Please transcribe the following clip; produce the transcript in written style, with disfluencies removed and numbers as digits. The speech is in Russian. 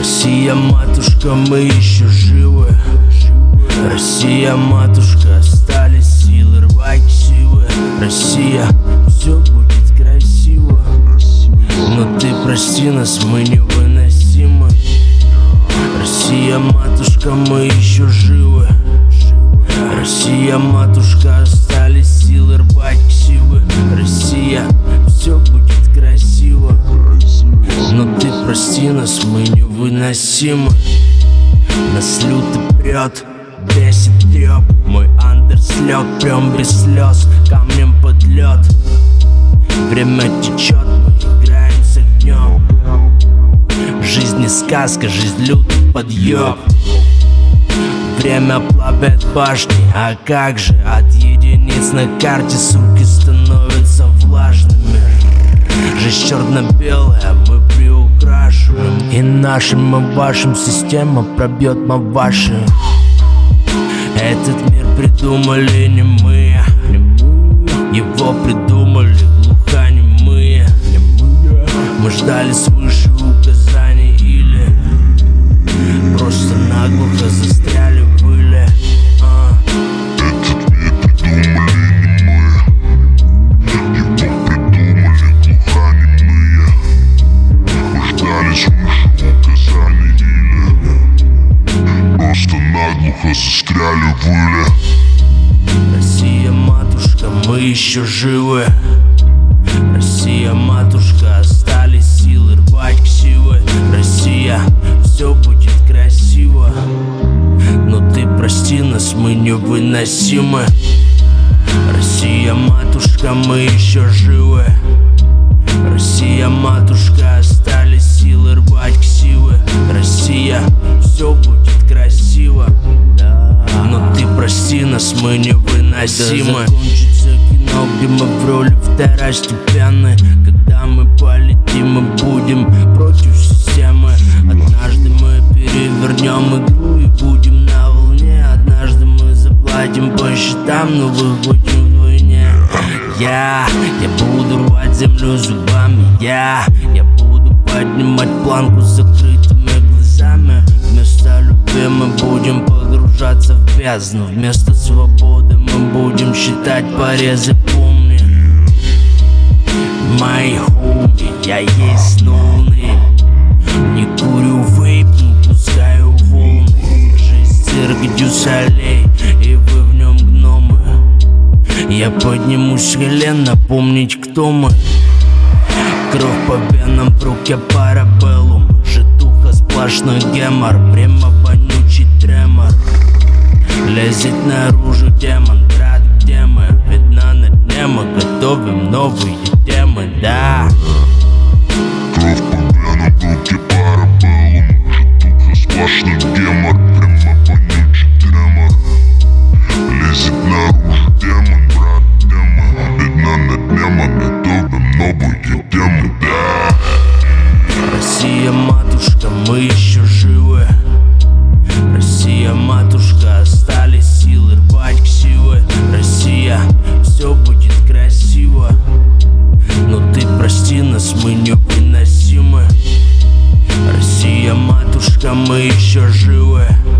Россия, матушка, мы еще живы. Россия, матушка, остались силы рвать силы. Россия, все будет красиво. Но ты прости нас, мы невыносимы. Россия, матушка, мы еще живы. Россия, матушка, остались силы рвать силы. Россия, все будет красиво. Но ты прости нас, мы невыносимы. Нас люто прет, бесит треп. Мой андер слег, прям без слез, камнем под лед. Время течет, мы играем с огнем. Жизнь не сказка, жизнь лютый подъеб. Время плавит башни, а как же? От единиц на карте суки становятся влажными. Жизнь черно-белая, мы приукрашиваем. И нашим, и вашим система пробьет мы ваши. Этот мир придумали не мы, его придумали глухонемые. Мы ждали свыше указаний или просто наглухо застряли в пыли. Этот мир придумали не мы, его придумали глухонемые. Мы ждали свыше указаний или просто наглухо застряли в пыли. Россия, матушка, мы еще живы. Россия, матушка, остались силы рвать силы. Россия, все будет красиво. Но ты прости нас, мы невыносимы. Россия, матушка, мы еще живы. Россия, матушка, остались силы рвать силы. Россия, все будет красиво. Но ты прости нас, мы невыносимы. Закончится кино, где мы в роли второстепенной. Когда мы полетим, мы будем против системы. Однажды мы перевернем игру и будем на волне. Однажды мы заплатим по счетам, но выходим вдвойне. Я буду рвать землю зубами. Я буду поднимать планку с закрытыми глазами. Вместо любви мы будем погружаться в бездну. Вместо свободы мы будем считать порезы, помни. Мои хоми, я есть ноунейм. Не курю вейп, но пускаю волны. Жизнь цирк Дюсалей, и вы в нем гномы. Я поднимусь с колен, напомнить, кто мы. Кровь по венам, в руке парабеллум. Житуха, сплошной гемор, прямо вонючий тремор. Лезет наружу демон, брат, где мы? Видно на дне, мы готовим новые темы, да. Кровь по венам, в руке парабеллум. Житуха, сплошной гемор, прямо вонючий тремор. Лезет наружу демон, брат, где мы? Видно на дне, мы готовим новые темы, да. Россия, матушка, мы еще живы. Россия, матушка, остались силы рвать силы. Россия, все будет красиво. Но ты прости нас, мы невыносимы. Россия, матушка, мы еще живы.